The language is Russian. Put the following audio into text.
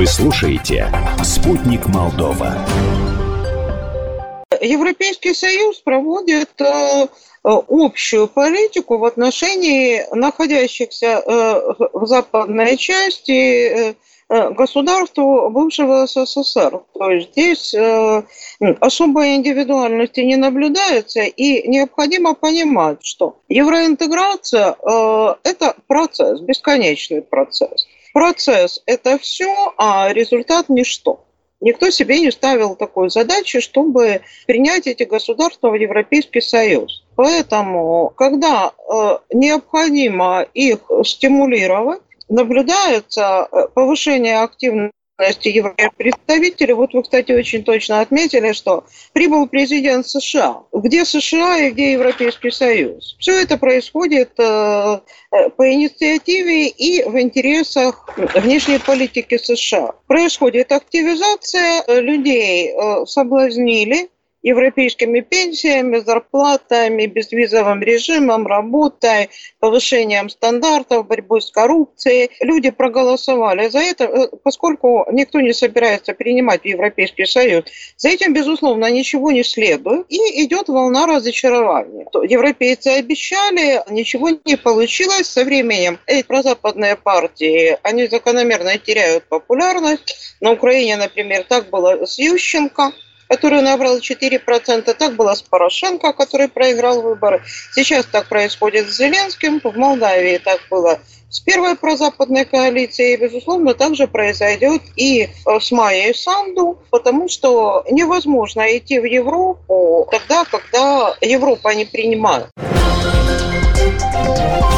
Вы слушаете «Спутник Молдова». Европейский Союз проводит общую политику в отношении находящихся в западной части государств бывшего СССР. То есть здесь особой индивидуальности не наблюдается, и необходимо понимать, что евроинтеграция – это процесс, бесконечный процесс. Процесс – это все, а результат – ничто. Никто себе не ставил такой задачи, чтобы принять эти государства в Европейский Союз. Поэтому, когда необходимо их стимулировать, наблюдается повышение активности европредставителей. Вот вы, кстати, очень точно отметили, что прибыл президент США. Где США и где Европейский Союз? Все это происходит по инициативе и в интересах внешней политики США. Происходит активизация, людей соблазнили европейскими пенсиями, зарплатами, безвизовым режимом, работой, повышением стандартов, борьбой с коррупцией. Люди проголосовали за это, поскольку никто не собирается принимать в Европейский Союз. За этим, безусловно, ничего не следует. И идет волна разочарования. Европейцы обещали, ничего не получилось. Со временем эти прозападные партии, они закономерно теряют популярность. На Украине, например, так было с Ющенко, который набрал 4%, так было с Порошенко, который проиграл выборы. Сейчас так происходит с Зеленским, в Молдавии так было с первой прозападной коалицией, и, безусловно, также произойдет и с Майей Санду, потому что невозможно идти в Европу тогда, когда Европа не принимает.